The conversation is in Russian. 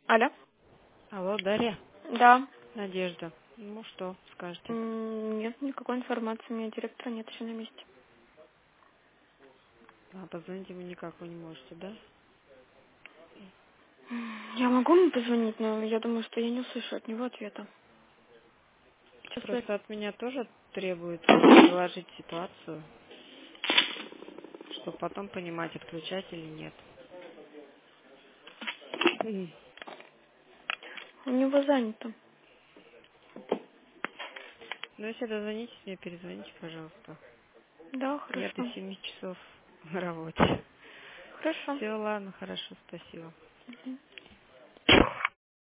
Алло? Алло, Дарья? Да. Надежда. Ну что скажете? Нет никакой информации. У меня директора нет еще на месте. А позвонить ему никак вы не можете, да? Я могу ему позвонить, но я думаю, что я не услышу от него ответа. Сейчас я... Просто от меня тоже требуется изложить ситуацию, чтобы потом понимать, отключать или нет. У него занято. Ну, если дозвонитесь мне, перезвоните, пожалуйста. Да, Я до хорошо. 7 часов на работе. Хорошо. Все, ладно, хорошо, спасибо. Мгм.